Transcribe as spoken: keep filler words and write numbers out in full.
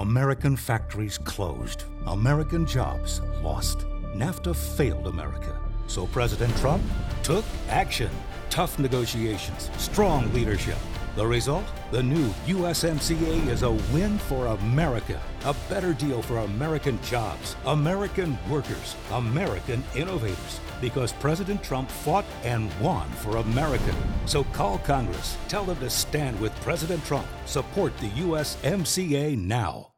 American factories closed. American jobs lost. NAFTA failed America. So President Trump took action. Tough negotiations, strong leadership. The result? The new U S M C A is a win for America. A better deal for American jobs, American workers, American innovators. Because President Trump fought and won for America. So call Congress. Tell them to stand with President Trump. Support the U S M C A now.